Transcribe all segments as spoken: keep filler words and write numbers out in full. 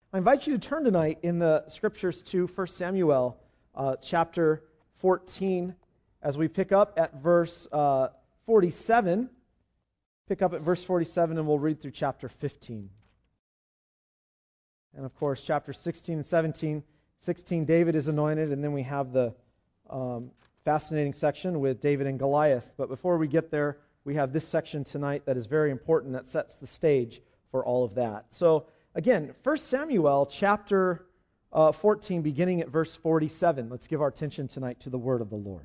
I invite you to turn tonight in the Scriptures to First Samuel uh, chapter fourteen as we pick up at verse uh, forty-seven. Pick up at verse forty-seven and we'll read through chapter fifteen. And of course, chapter sixteen and seventeen. sixteen, David is anointed, and then we have the um, fascinating section with David and Goliath. But before we get there, we have this section tonight that is very important, that sets the stage for all of that. So, again, First Samuel chapter uh, fourteen, beginning at verse forty-seven. Let's give our attention tonight to the word of the Lord.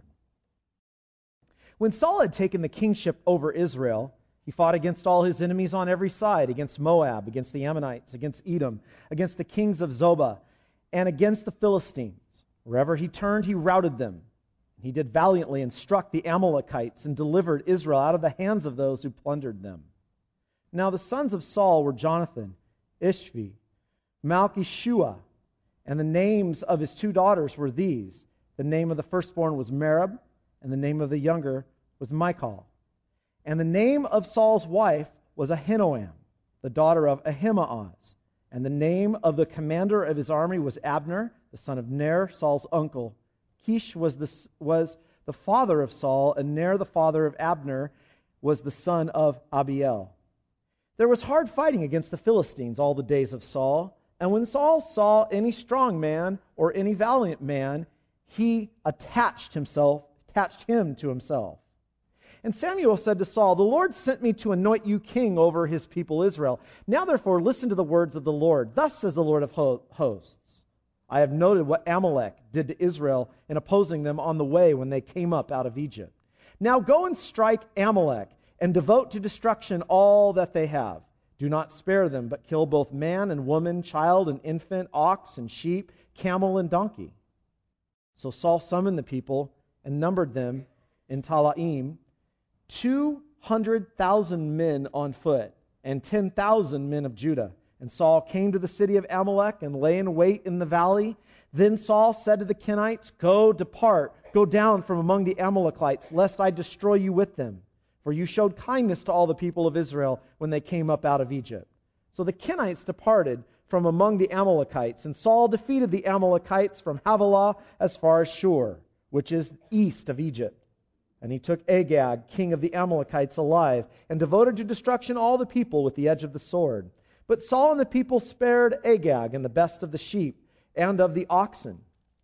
When Saul had taken the kingship over Israel, he fought against all his enemies on every side, against Moab, against the Ammonites, against Edom, against the kings of Zobah, and against the Philistines. Wherever he turned, he routed them. He did valiantly and struck the Amalekites and delivered Israel out of the hands of those who plundered them. Now the sons of Saul were Jonathan, Ishvi, Malchishua, and the names of his two daughters were these. The name of the firstborn was Merab, and the name of the younger was Michal. And the name of Saul's wife was Ahinoam, the daughter of Ahimaaz. And the name of the commander of his army was Abner, the son of Ner, Saul's uncle. Kish was the, was the father of Saul, and Ner, the father of Abner, was the son of Abiel. There was hard fighting against the Philistines all the days of Saul, and when Saul saw any strong man or any valiant man, he attached himself, attached him to himself. And Samuel said to Saul, "The Lord sent me to anoint you king over his people Israel. Now therefore listen to the words of the Lord. Thus says the Lord of hosts, I have noted what Amalek did to Israel in opposing them on the way when they came up out of Egypt. Now go and strike Amalek and devote to destruction all that they have. Do not spare them, but kill both man and woman, child and infant, ox and sheep, camel and donkey." So Saul summoned the people and numbered them in Talaim, two hundred thousand men on foot, and ten thousand men of Judah. And Saul came to the city of Amalek and lay in wait in the valley. Then Saul said to the Kenites, "Go, depart, go down from among the Amalekites, lest I destroy you with them. For you showed kindness to all the people of Israel when they came up out of Egypt." So the Kenites departed from among the Amalekites, and Saul defeated the Amalekites from Havilah as far as Shur, which is east of Egypt. And he took Agag, king of the Amalekites, alive, and devoted to destruction all the people with the edge of the sword. But Saul and the people spared Agag and the best of the sheep, and of the oxen,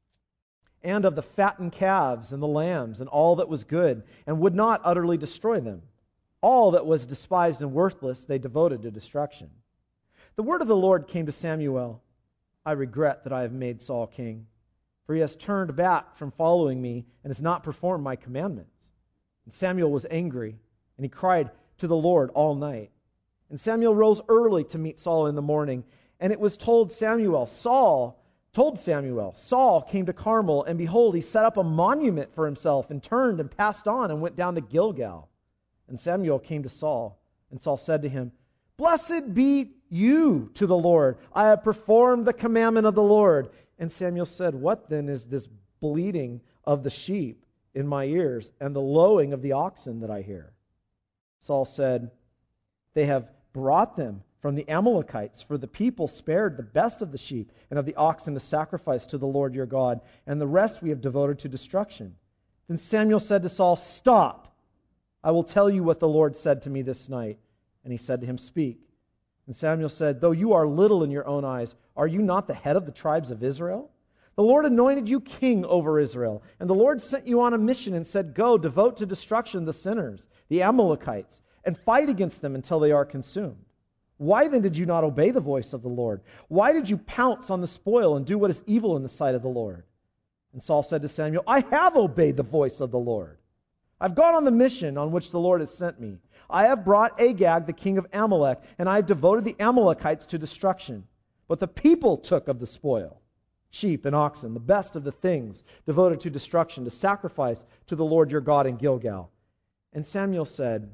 and of the fattened calves and the lambs, and all that was good, and would not utterly destroy them. All that was despised and worthless they devoted to destruction. The word of the Lord came to Samuel, "I regret that I have made Saul king, for he has turned back from following me and has not performed my commandments." And Samuel was angry, and he cried to the Lord all night. And Samuel rose early to meet Saul in the morning, and it was told Samuel, Saul told Samuel, Saul came to Carmel, and behold, he set up a monument for himself, and turned and passed on, and went down to Gilgal. And Samuel came to Saul, and Saul said to him, "Blessed be you to the Lord. I have performed the commandment of the Lord." And Samuel said, "What then is this bleating of the sheep in my ears, and the lowing of the oxen that I hear?" Saul said, "They have brought them from the Amalekites, for the people spared the best of the sheep and of the oxen to sacrifice to the Lord your God, and the rest we have devoted to destruction." Then Samuel said to Saul, "Stop! I will tell you what the Lord said to me this night." And he said to him, "Speak." And Samuel said, "Though you are little in your own eyes, are you not the head of the tribes of Israel? The Lord anointed you king over Israel, and the Lord sent you on a mission and said, 'Go, devote to destruction the sinners, the Amalekites, and fight against them until they are consumed.' Why then did you not obey the voice of the Lord? Why did you pounce on the spoil and do what is evil in the sight of the Lord?" And Saul said to Samuel, "I have obeyed the voice of the Lord. I've gone on the mission on which the Lord has sent me. I have brought Agag, the king of Amalek, and I have devoted the Amalekites to destruction. But the people took of the spoil, sheep and oxen, the best of the things devoted to destruction, to sacrifice to the Lord your God in Gilgal." And Samuel said,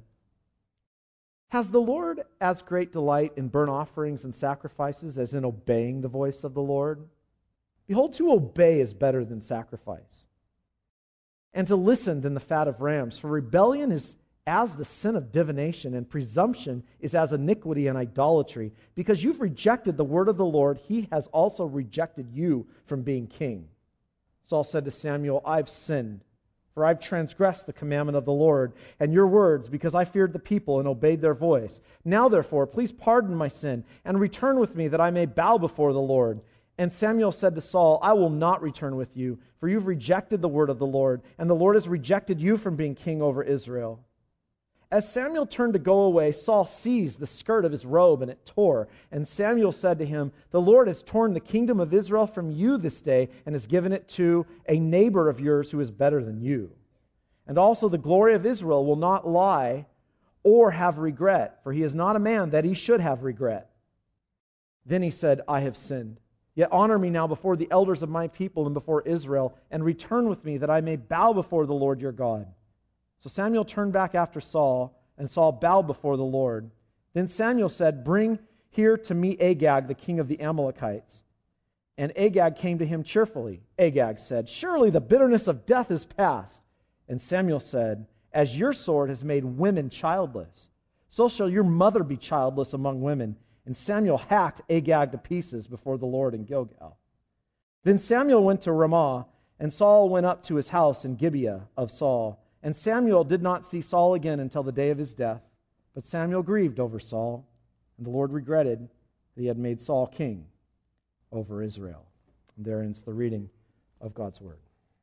"Has the Lord as great delight in burnt offerings and sacrifices as in obeying the voice of the Lord? Behold, to obey is better than sacrifice, and to listen than the fat of rams. For rebellion is as the sin of divination, and presumption is as iniquity and idolatry. Because you've rejected the word of the Lord, he has also rejected you from being king. Saul said to Samuel, I've sinned, for I've transgressed the commandment of the Lord and your words, because I feared the people and obeyed their voice. Now therefore, please pardon my sin, and return with me, that I may bow before the Lord. And Samuel said to Saul, I will not return with you, for you've rejected the word of the Lord, and the Lord has rejected you from being king over Israel. As Samuel turned to go away, Saul seized the skirt of his robe, and it tore. And Samuel said to him, the Lord has torn the kingdom of Israel from you this day, and has given it to a neighbor of yours who is better than you. And also the glory of Israel will not lie or have regret, for he is not a man that he should have regret. Then he said, I have sinned. Yet honor me now before the elders of my people and before Israel, and return with me, that I may bow before the Lord your God. So Samuel turned back after Saul, and Saul bowed before the Lord. Then Samuel said, bring here to me Agag, the king of the Amalekites. And Agag came to him cheerfully. Agag said, surely the bitterness of death is past. And Samuel said, as your sword has made women childless, so shall your mother be childless among women. And Samuel hacked Agag to pieces before the Lord in Gilgal. Then Samuel went to Ramah, and Saul went up to his house in Gibeah of Saul. And Samuel did not see Saul again until the day of his death. But Samuel grieved over Saul, and the Lord regretted that he had made Saul king over Israel. And there ends the reading of God's word.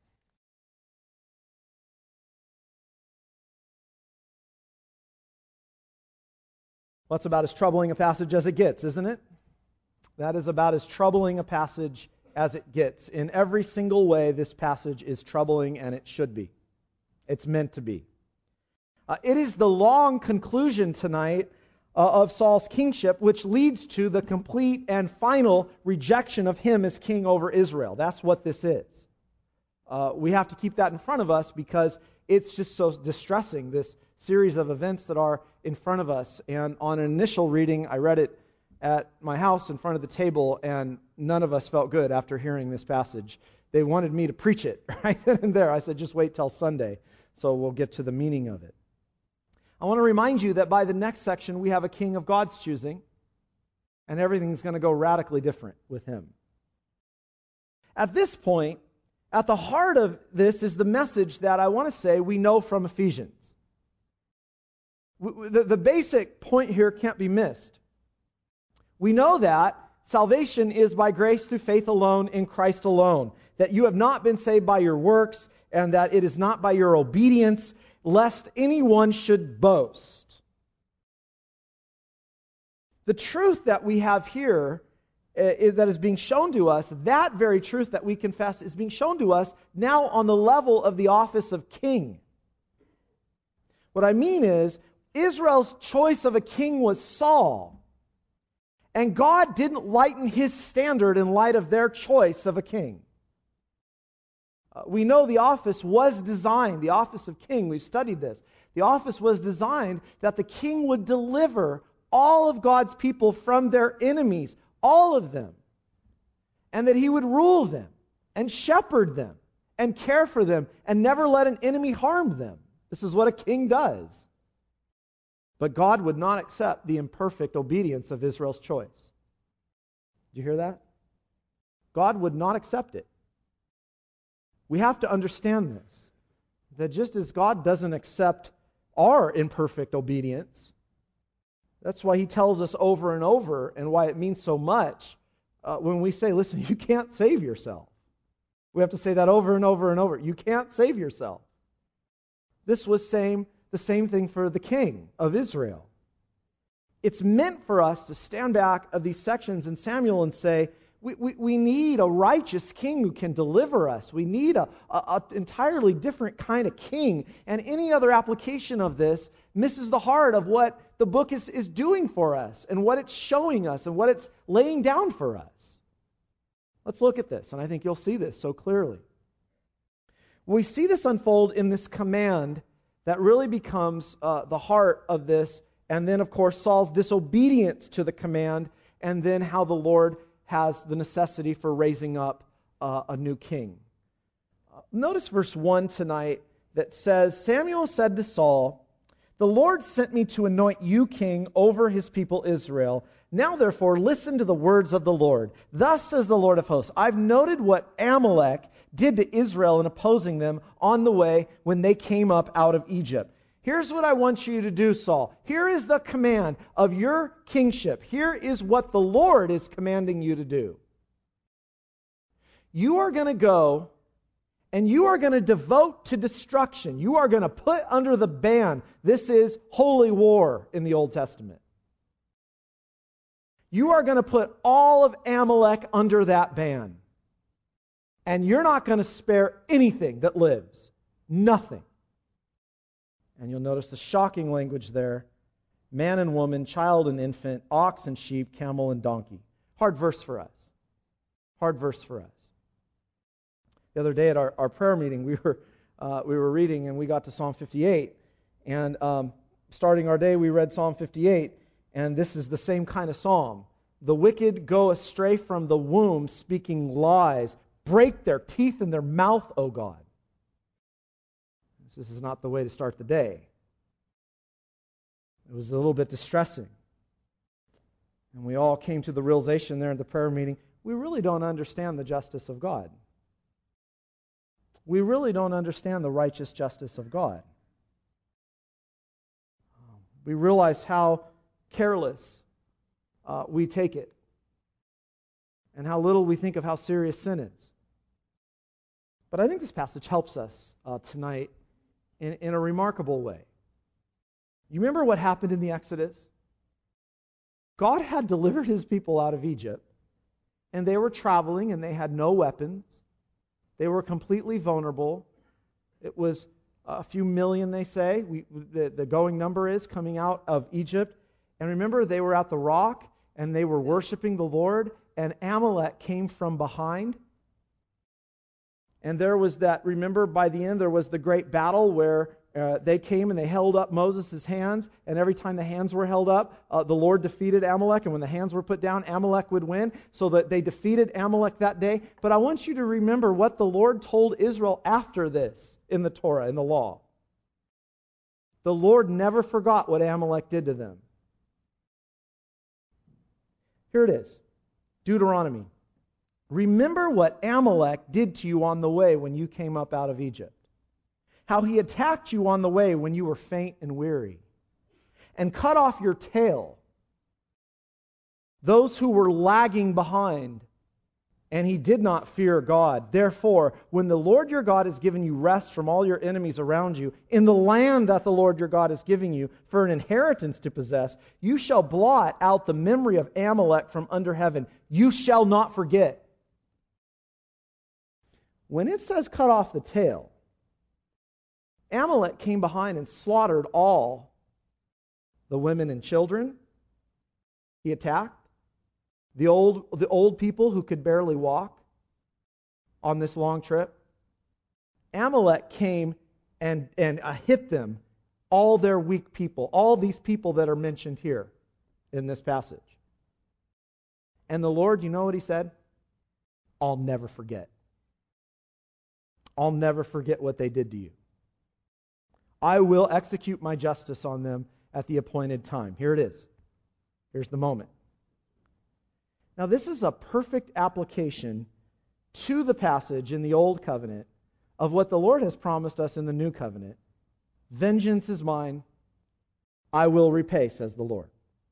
Well, that's about as troubling a passage as it gets, isn't it? That is about as troubling a passage as it gets. In every single way, this passage is troubling, and it should be. It's meant to be. Uh, it is the long conclusion tonight uh, of Saul's kingship, which leads to the complete and final rejection of him as king over Israel. That's what this is. Uh, we have to keep that in front of us because it's just so distressing, this series of events that are in front of us. And on an initial reading, I read it at my house in front of the table, and none of us felt good after hearing this passage. They wanted me to preach it right then and there. I said, just wait till Sunday, so we'll get to the meaning of it. I want to remind you that by the next section, we have a king of God's choosing, and everything's going to go radically different with him. At this point, at the heart of this is the message that I want to say we know from Ephesians. The, the basic point here can't be missed. We know that salvation is by grace through faith alone in Christ alone, that you have not been saved by your works, and that it is not by your obedience, lest anyone should boast. The truth that we have here uh, is, that is being shown to us, that very truth that we confess is being shown to us now on the level of the office of king. What I mean is, Israel's choice of a king was Saul. And God didn't lighten his standard in light of their choice of a king. Uh, we know the office was designed, the office of king, we've studied this. The office was designed that the king would deliver all of God's people from their enemies, all of them. And that he would rule them and shepherd them and care for them and never let an enemy harm them. This is what a king does. But God would not accept the imperfect obedience of Israel's choice. Did you hear that? God would not accept it. We have to understand this, that just as God doesn't accept our imperfect obedience, that's why he tells us over and over, and why it means so much uh, when we say, listen, you can't save yourself. We have to say that over and over and over. You can't save yourself. This was same, the same thing for the king of Israel. It's meant for us to stand back of these sections in Samuel and say, we, we, we need a righteous king who can deliver us. We need a, a, a entirely different kind of king. And any other application of this misses the heart of what the book is, is doing for us and what it's showing us and what it's laying down for us. Let's look at this, and I think you'll see this so clearly. We see this unfold in this command that really becomes uh, the heart of this, and then, of course, Saul's disobedience to the command, and then how the Lord has the necessity for raising up uh, a new king. Uh, notice verse one tonight that says, Samuel said to Saul, The Lord sent me to anoint you king over his people Israel. Now therefore listen to the words of the Lord. Thus says the Lord of hosts, I've noted what Amalek did to Israel in opposing them on the way when they came up out of Egypt. Here's what I want you to do, Saul. Here is the command of your kingship. Here is what the Lord is commanding you to do. You are going to go and you are going to devote to destruction. You are going to put under the ban. This is holy war in the Old Testament. You are going to put all of Amalek under that ban. And you're not going to spare anything that lives. Nothing. And you'll notice the shocking language there. Man and woman, child and infant, ox and sheep, camel and donkey. Hard verse for us. Hard verse for us. The other day at our, our prayer meeting, we were uh, we were reading and we got to Psalm fifty-eight. And um, starting our day, we read Psalm fifty-eight. And this is the same kind of psalm. The wicked go astray from the womb, speaking lies. Break their teeth in their mouth, O God. This is not the way to start the day. It was a little bit distressing. And we all came to the realization there at the prayer meeting, we really don't understand the justice of God. We really don't understand the righteous justice of God. We realize how careless uh, we take it and how little we think of how serious sin is. But I think this passage helps us uh, tonight in, in a remarkable way. You remember what happened in the Exodus? God had delivered his people out of Egypt, and they were traveling and they had no weapons. They were completely vulnerable. It was a few million, they say. We, the, the going number is coming out of Egypt. And remember, they were at the rock and they were worshiping the Lord, and Amalek came from behind. And there was that, remember, by the end, there was the great battle where uh, they came and they held up Moses' hands, and every time the hands were held up, uh, the Lord defeated Amalek, and when the hands were put down, Amalek would win, so that they defeated Amalek that day. But I want you to remember what the Lord told Israel after this in the Torah, in the law. The Lord never forgot what Amalek did to them. Here it is, Deuteronomy. Remember what Amalek did to you on the way when you came up out of Egypt. How he attacked you on the way when you were faint and weary, and cut off your tail, those who were lagging behind, and he did not fear God. Therefore, when the Lord your God has given you rest from all your enemies around you, in the land that the Lord your God is giving you for an inheritance to possess, you shall blot out the memory of Amalek from under heaven. You shall not forget. When it says cut off the tail, Amalek came behind and slaughtered all the women and children he attacked, the old, the old people who could barely walk on this long trip. Amalek came and, and uh, hit them, all their weak people, all these people that are mentioned here in this passage. And the Lord, you know what he said? I'll never forget. I'll never forget what they did to you. I will execute my justice on them at the appointed time. Here it is. Here's the moment. Now, this is a perfect application to the passage in the Old Covenant of what the Lord has promised us in the New Covenant. Vengeance is mine, I will repay, says the Lord.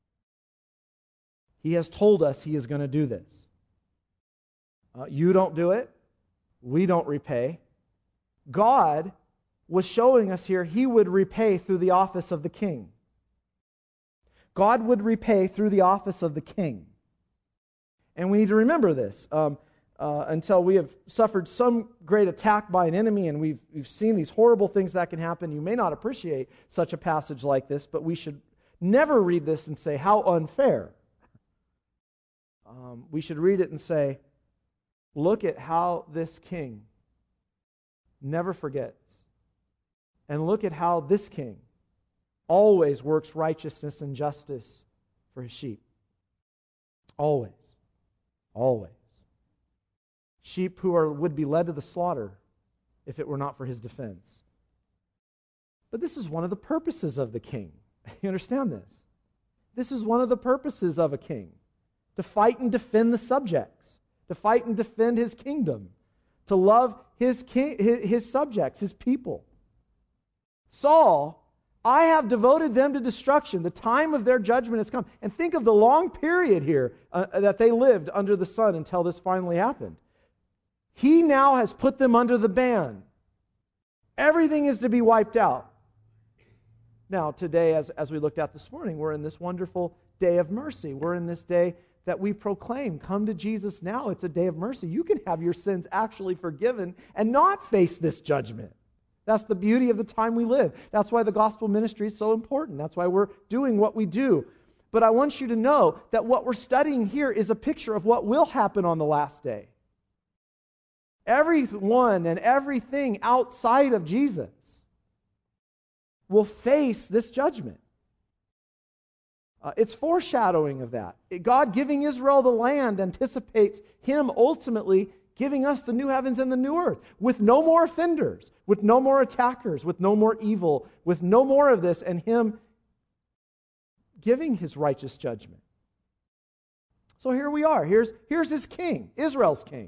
He has told us he is going to do this. Uh, you don't do it. We don't repay. God was showing us here he would repay through the office of the king. God would repay through the office of the king. And we need to remember this. Um, uh, until we have suffered some great attack by an enemy and we've, we've seen these horrible things that can happen, you may not appreciate such a passage like this, but we should never read this and say, how unfair. Um, we should read it and say, look at how this king never forgets. And look at how this king always works righteousness and justice for his sheep. Always. Always. Sheep who are would be led to the slaughter if it were not for his defense. But this is one of the purposes of the king. You understand this? This is one of the purposes of a king. To fight and defend the subjects. To fight and defend his kingdom. To love his, king, his, his subjects, his people. Saul, I have devoted them to destruction. The time of their judgment has come. And think of the long period here uh, that they lived under the sun until this finally happened. He now has put them under the ban. Everything is to be wiped out. Now, today, as, as we looked at this morning, we're in this wonderful day of mercy. We're in this day that we proclaim, come to Jesus now. It's a day of mercy. You can have your sins actually forgiven and not face this judgment. That's the beauty of the time we live. That's why the gospel ministry is so important. That's why we're doing what we do. But I want you to know that what we're studying here is a picture of what will happen on the last day. Everyone and everything outside of Jesus will face this judgment. Uh, it's foreshadowing of that. God giving Israel the land anticipates Him ultimately giving us the new heavens and the new earth, with no more offenders, with no more attackers, with no more evil, with no more of this, and Him giving His righteous judgment. So here we are. Here's, here's His king, Israel's king.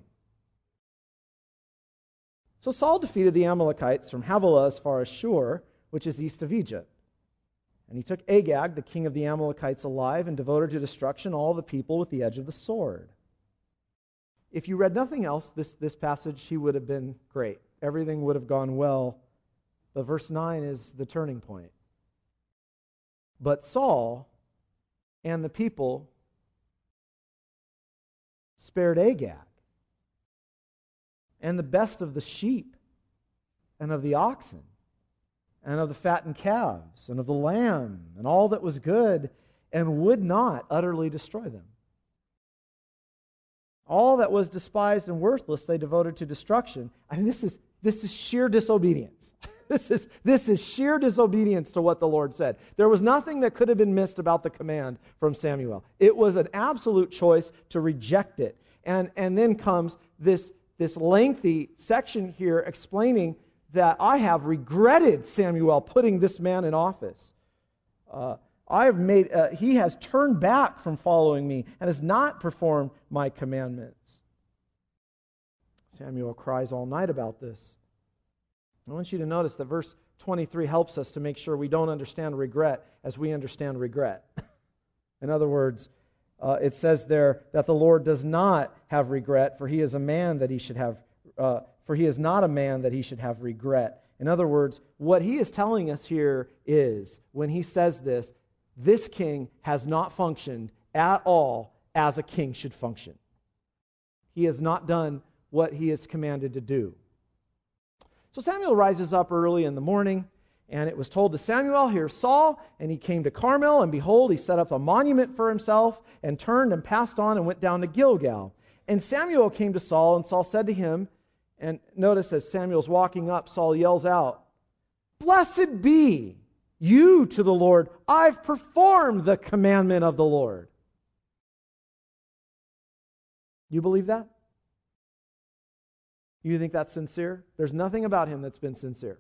So Saul defeated the Amalekites from Havilah as far as Shur, which is east of Egypt. And he took Agag, the king of the Amalekites, alive and devoted to destruction all the people with the edge of the sword. If you read nothing else, this, this passage, he would have been great. Everything would have gone well. But verse nine is the turning point. But Saul and the people spared Agag and the best of the sheep and of the oxen and of the fattened calves and of the lamb and all that was good, and would not utterly destroy them. All that was despised and worthless they devoted to destruction. I mean, this is this is sheer disobedience. This is this is sheer disobedience to what the Lord said. There was nothing that could have been missed about the command from Samuel. It was an absolute choice to reject it. And and then comes this this lengthy section here explaining that I have regretted Samuel putting this man in office. Uh, I have made. Uh, he has turned back from following me and has not performed my commandments. Samuel cries all night about this. I want you to notice that verse twenty-three helps us to make sure we don't understand regret as we understand regret. In other words, uh, it says there that the Lord does not have regret, for He is a man that He should have. Uh, for He is not a man that He should have regret. In other words, what He is telling us here is, when He says this, this king has not functioned at all as a king should function. He has not done what he is commanded to do. So Samuel rises up early in the morning, and it was told to Samuel, here's Saul, and he came to Carmel, and behold, he set up a monument for himself, and turned and passed on and went down to Gilgal. And Samuel came to Saul, and Saul said to him, and notice as Samuel's walking up, Saul yells out, "Blessed be you to the Lord. I've performed the commandment of the Lord." You believe that? You think that's sincere? There's nothing about him that's been sincere.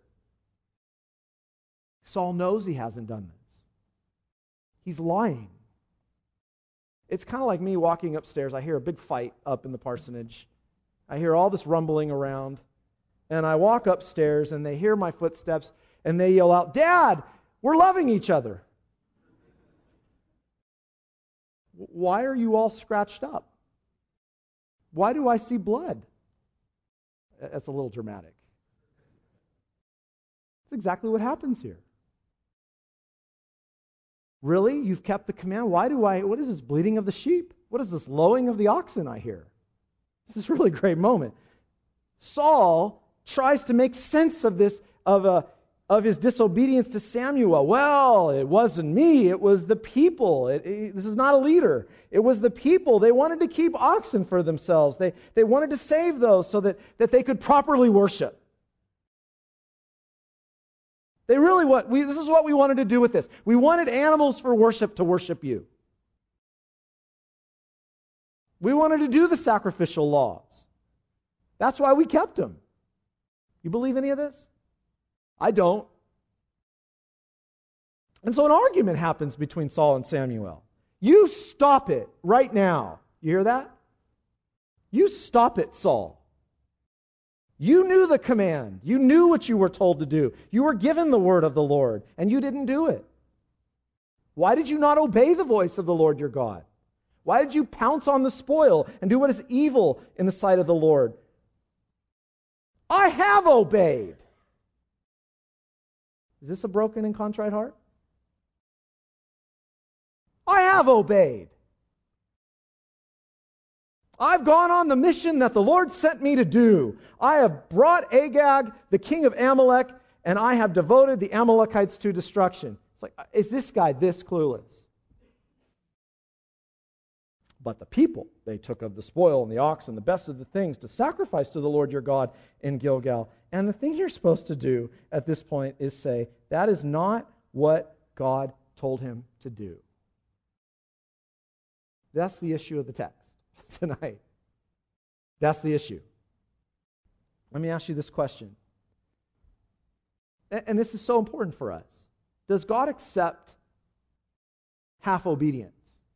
Saul knows he hasn't done this. He's lying. It's kind of like me walking upstairs. I hear a big fight up in the parsonage. I hear all this rumbling around. And I walk upstairs and they hear my footsteps and they yell out, "Dad, we're loving each other." Why are you all scratched up? Why do I see blood? That's a little dramatic. That's exactly what happens here. Really? You've kept the command? Why do I, what is this bleating of the sheep? What is this lowing of the oxen I hear? This is a really great moment. Saul tries to make sense of this, of a, of his disobedience to Samuel. Well, it wasn't me, it was the people. It, it, this is not a leader. It was the people. They wanted to keep oxen for themselves. They, they wanted to save those so that, that they could properly worship. They really want, we, this is what we wanted to do with this. We wanted animals for worship to worship you. We wanted to do the sacrificial laws. That's why we kept them. You believe any of this? I don't. And so an argument happens between Saul and Samuel. You stop it right now. You hear that? You stop it, Saul. You knew the command. You knew what you were told to do. You were given the word of the Lord, and you didn't do it. Why did you not obey the voice of the Lord your God? Why did you pounce on the spoil and do what is evil in the sight of the Lord? I have obeyed. Is this a broken and contrite heart? I have obeyed. I've gone on the mission that the Lord sent me to do. I have brought Agag, the king of Amalek, and I have devoted the Amalekites to destruction. It's like, is this guy this clueless? But the people, they took of the spoil and the ox and the best of the things to sacrifice to the Lord your God in Gilgal. And the thing you're supposed to do at this point is say, that is not what God told him to do. That's the issue of the text tonight. That's the issue. Let me ask you this question. And this is so important for us. Does God accept half obedience?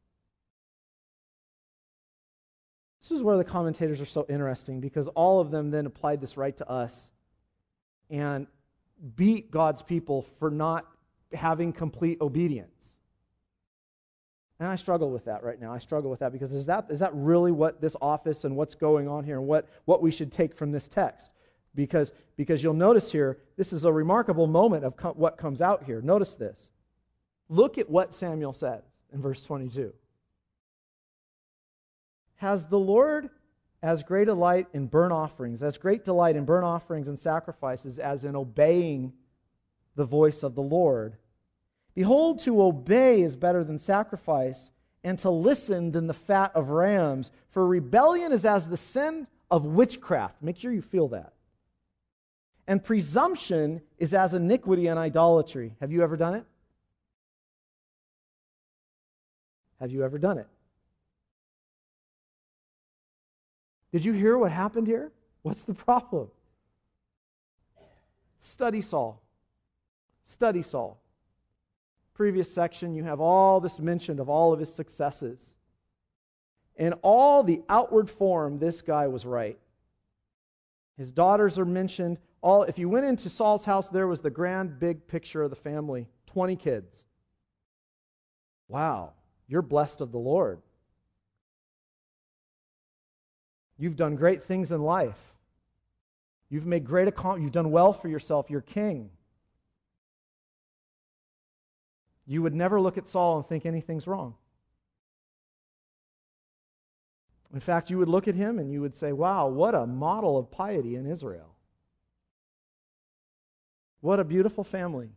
This is where the commentators are so interesting, because all of them then applied this right to us and beat God's people for not having complete obedience. And I struggle with that right now. I struggle with that because is that is that really what this office and what's going on here and what, what we should take from this text? Because, because you'll notice here, this is a remarkable moment of co- what comes out here. Notice this. Look at what Samuel says in verse twenty-two. Has the Lord as great delight in burnt offerings, as great delight in burnt offerings and sacrifices as in obeying the voice of the Lord? Behold, to obey is better than sacrifice, and to listen than the fat of rams. For rebellion is as the sin of witchcraft. Make sure you feel that. And presumption is as iniquity and idolatry. Have you ever done it? Have you ever done it? Did you hear what happened here? What's the problem? Study Saul. Study Saul. Previous section, you have all this mentioned of all of his successes. In all the outward form, this guy was right. His daughters are mentioned. All, if you went into Saul's house, there was the grand big picture of the family. twenty kids. Wow, you're blessed of the Lord. You've done great things in life. You've made great accomplishments. You've done well for yourself. You're king. You would never look at Saul and think anything's wrong. In fact, you would look at him and you would say, wow, what a model of piety in Israel. What a beautiful family.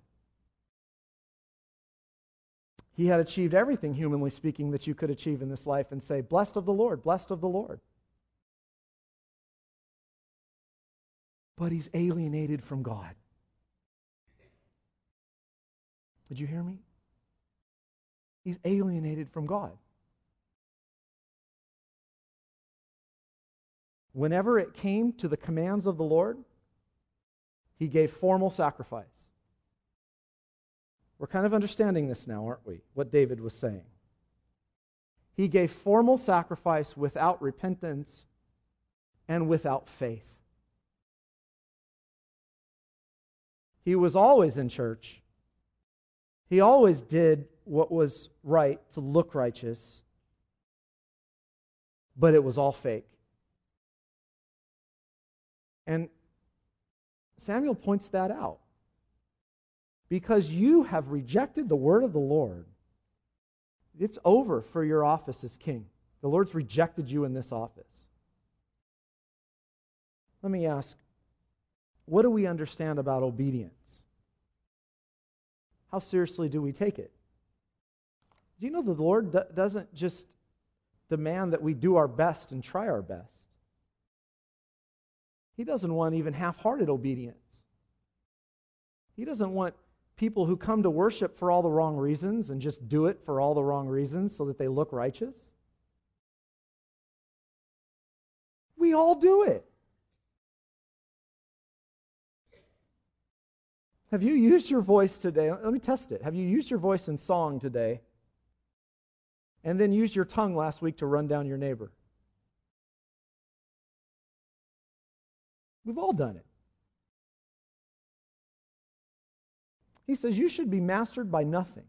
He had achieved everything, humanly speaking, that you could achieve in this life and say, blessed of the Lord, blessed of the Lord. But he's alienated from God. Did you hear me? He's alienated from God. Whenever it came to the commands of the Lord, he gave formal sacrifice. We're kind of understanding this now, aren't we? What David was saying. He gave formal sacrifice without repentance and without faith. He was always in church. He always did what was right to look righteous, but it was all fake. And Samuel points that out. Because you have rejected the word of the Lord, it's over for your office as king. The Lord's rejected you in this office. Let me ask, what do we understand about obedience? How seriously do we take it? Do you know the Lord doesn't just demand that we do our best and try our best? He doesn't want even half-hearted obedience. He doesn't want people who come to worship for all the wrong reasons and just do it for all the wrong reasons so that they look righteous. We all do it. Have you used your voice today? Let me test it. Have you used your voice in song today and then used your tongue last week to run down your neighbor? We've all done it. He says you should be mastered by nothing.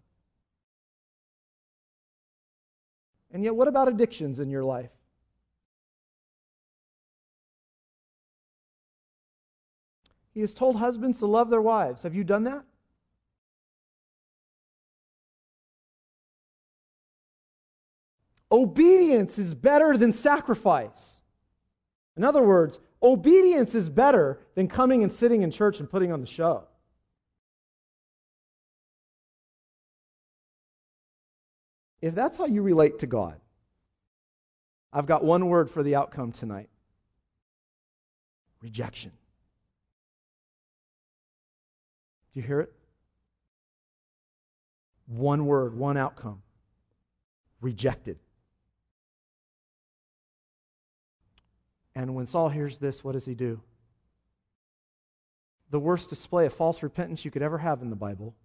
And yet, what about addictions in your life? He has told husbands to love their wives. Have you done that? Obedience is better than sacrifice. In other words, obedience is better than coming and sitting in church and putting on the show. If that's how you relate to God, I've got one word for the outcome tonight. Rejection. Do you hear it? One word, one outcome. Rejected. And when Saul hears this, what does he do? The worst display of false repentance you could ever have in the Bible.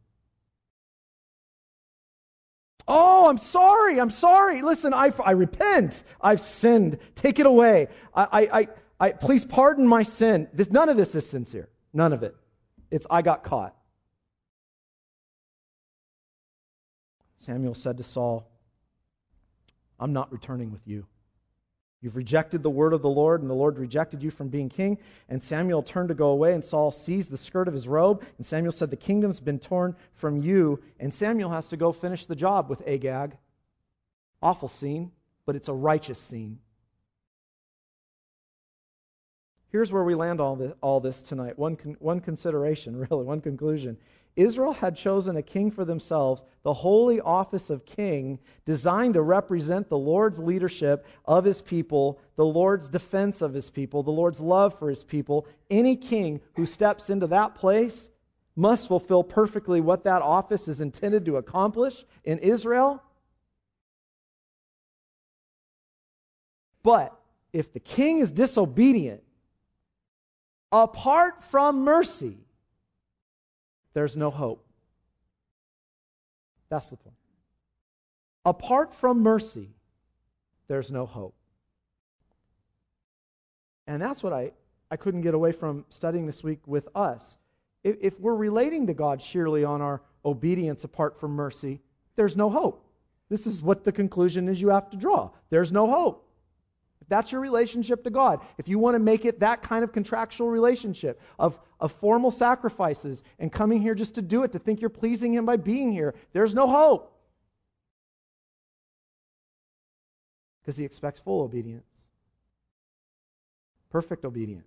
Oh, I'm sorry, I'm sorry. Listen, I, I repent. I've sinned. Take it away. I, I, I, I, please pardon my sin. This, none of this is sincere. None of it. It's I got caught. Samuel said to Saul, I'm not returning with you. You've rejected the word of the Lord, and the Lord rejected you from being king. And Samuel turned to go away, and Saul seized the skirt of his robe. And Samuel said, the kingdom's been torn from you. And Samuel has to go finish the job with Agag. Awful scene, but it's a righteous scene. Here's where we land all this, all this tonight. One, con, one consideration, really, one conclusion. Israel had chosen a king for themselves, the holy office of king, designed to represent the Lord's leadership of His people, the Lord's defense of His people, the Lord's love for His people. Any king who steps into that place must fulfill perfectly what that office is intended to accomplish in Israel. But if the king is disobedient, apart from mercy, there's no hope. That's the point. Apart from mercy, there's no hope. And that's what I, I couldn't get away from studying this week with us. If, if we're relating to God sheerly on our obedience apart from mercy, there's no hope. This is what the conclusion is you have to draw. There's no hope. That's your relationship to God. If you want to make it that kind of contractual relationship of, of formal sacrifices and coming here just to do it, to think you're pleasing Him by being here, there's no hope. Because He expects full obedience. Perfect obedience.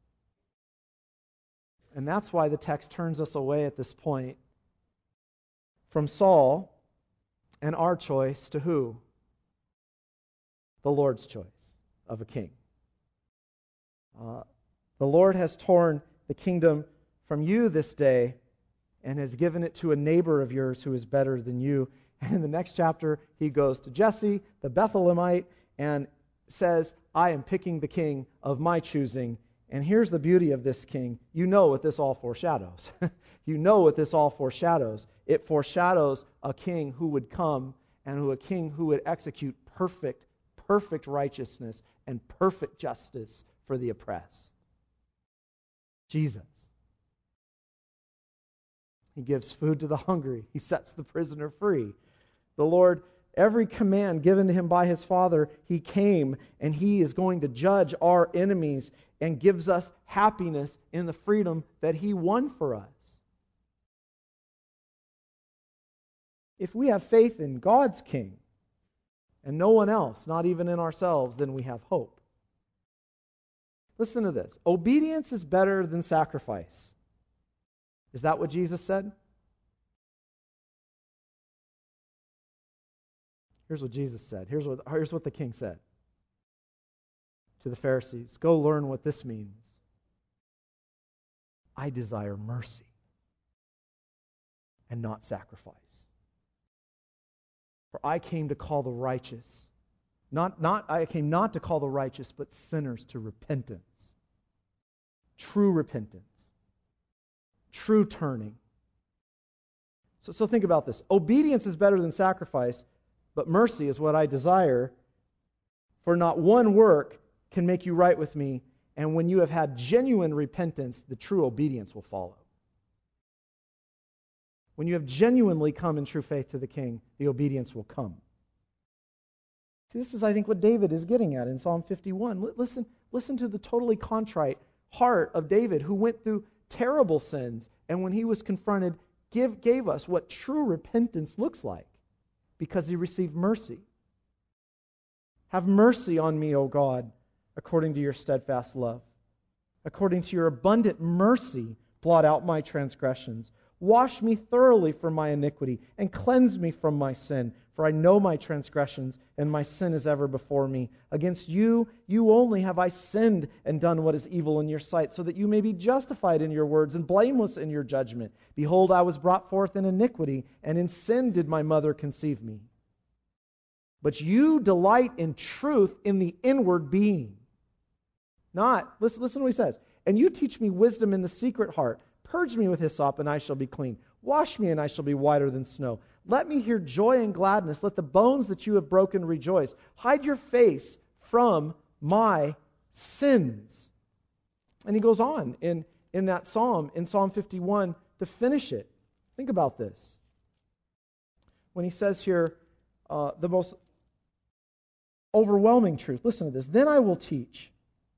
And that's why the text turns us away at this point from Saul and our choice to who? The Lord's choice of a king. Uh, the Lord has torn the kingdom from you this day and has given it to a neighbor of yours who is better than you. And in the next chapter, he goes to Jesse, the Bethlehemite, and says, I am picking the king of my choosing. And here's the beauty of this king. You know what this all foreshadows. You know what this all foreshadows. It foreshadows a king who would come and who a king who would execute perfect, perfect righteousness and perfect justice for the oppressed. Jesus. He gives food to the hungry. He sets the prisoner free. The Lord, every command given to Him by His Father, He came and He is going to judge our enemies and gives us happiness in the freedom that He won for us. If we have faith in God's King and no one else, not even in ourselves, then we have hope. Listen to this. Obedience is better than sacrifice. Is that what Jesus said? Here's what Jesus said. Here's what, here's what the king said to the Pharisees. Go learn what this means. I desire mercy and not sacrifice. For I came to call the righteous. Not, not, I came not to call the righteous, but sinners to repentance. True repentance. true turning. So, so think about this. Obedience is better than sacrifice, but mercy is what I desire. For not one work can make you right with me, and when you have had genuine repentance, the true obedience will follow. When you have genuinely come in true faith to the King, the obedience will come. See, this is, I think, what David is getting at in Psalm fifty-one. L- listen, listen to the totally contrite heart of David, who went through terrible sins, and when he was confronted, give, gave us what true repentance looks like, because he received mercy. Have mercy on me, O God, according to your steadfast love. According to your abundant mercy, blot out my transgressions. Wash me thoroughly from my iniquity, and cleanse me from my sin. For I know my transgressions, and my sin is ever before me. Against you, you only have I sinned and done what is evil in your sight, so that you may be justified in your words and blameless in your judgment. Behold, I was brought forth in iniquity, and in sin did my mother conceive me. But you delight in truth in the inward being. Not, listen, listen to what he says. And you teach me wisdom in the secret heart. Purge me with hyssop, and I shall be clean. Wash me, and I shall be whiter than snow. Let me hear joy and gladness. Let the bones that you have broken rejoice. Hide your face from my sins. And he goes on in, in that psalm, in Psalm fifty-one, to finish it. Think about this. When he says here, uh, the most overwhelming truth. Listen to this. Then I will teach.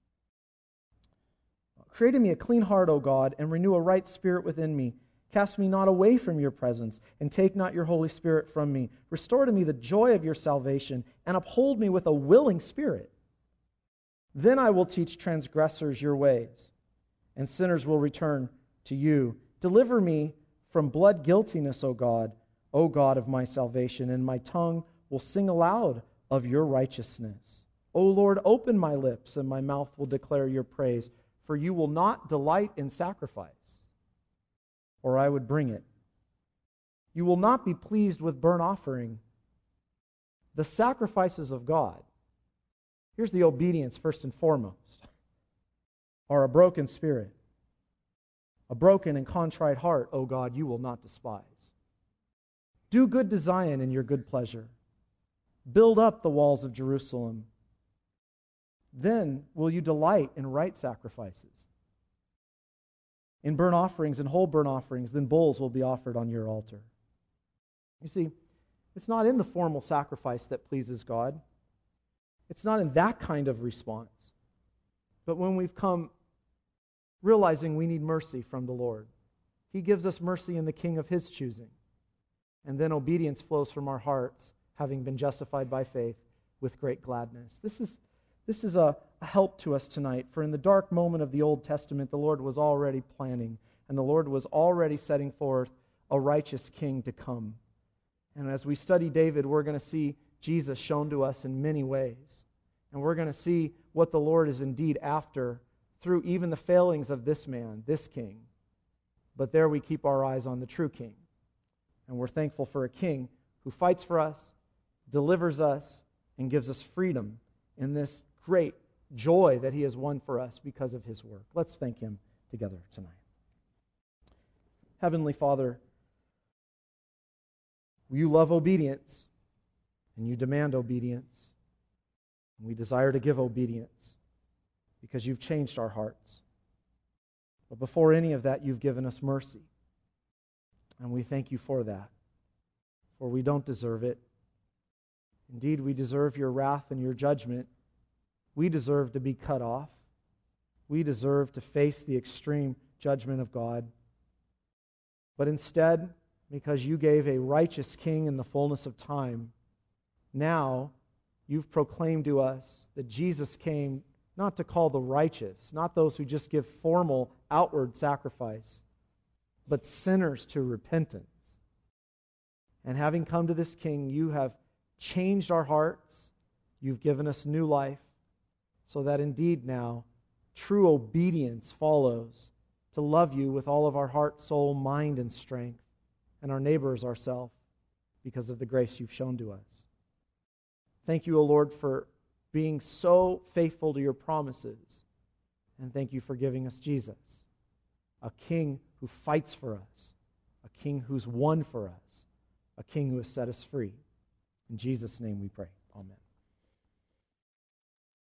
Create in me a clean heart, O God, and renew a right spirit within me. Cast me not away from your presence, and take not your Holy Spirit from me. Restore to me the joy of your salvation, and uphold me with a willing spirit. Then I will teach transgressors your ways, and sinners will return to you. Deliver me from blood guiltiness, O God, O God of my salvation, and my tongue will sing aloud of your righteousness. O Lord, open my lips, and my mouth will declare your praise. For you will not delight in sacrifice, or I would bring it. You will not be pleased with burnt offering. The sacrifices of God, here's the obedience first and foremost, are a broken spirit. A broken and contrite heart, O God, you will not despise. Do good to Zion in your good pleasure. Build up the walls of Jerusalem. Then will you delight in right sacrifices. In burnt offerings and whole burnt offerings, then bulls will be offered on your altar. You see, it's not in the formal sacrifice that pleases God. It's not in that kind of response. But when we've come realizing we need mercy from the Lord, He gives us mercy in the King of His choosing. And then obedience flows from our hearts, having been justified by faith, with great gladness. This is This is a, a help to us tonight, for in the dark moment of the Old Testament, the Lord was already planning, and the Lord was already setting forth a righteous king to come. And as we study David, we're going to see Jesus shown to us in many ways. And we're going to see what the Lord is indeed after through even the failings of this man, this king. But there we keep our eyes on the true king. And we're thankful for a king who fights for us, delivers us, and gives us freedom in this great joy that He has won for us because of His work. Let's thank Him together tonight. Heavenly Father, you love obedience, and you demand obedience. And we desire to give obedience because you've changed our hearts. But before any of that, you've given us mercy. And we thank you for that, for we don't deserve it. Indeed, we deserve your wrath and your judgment. We deserve to be cut off. We deserve to face the extreme judgment of God. But instead, because you gave a righteous king in the fullness of time, now you've proclaimed to us that Jesus came not to call the righteous, not those who just give formal outward sacrifice, but sinners to repentance. And having come to this king, you have changed our hearts. You've given us new life, so that indeed now true obedience follows, to love you with all of our heart, soul, mind, and strength, and our neighbor as ourselves, because of the grace you've shown to us. Thank you, O Lord, for being so faithful to your promises, and thank you for giving us Jesus, a king who fights for us, a King who's won for us, a King who has set us free. In Jesus' name we pray. Amen.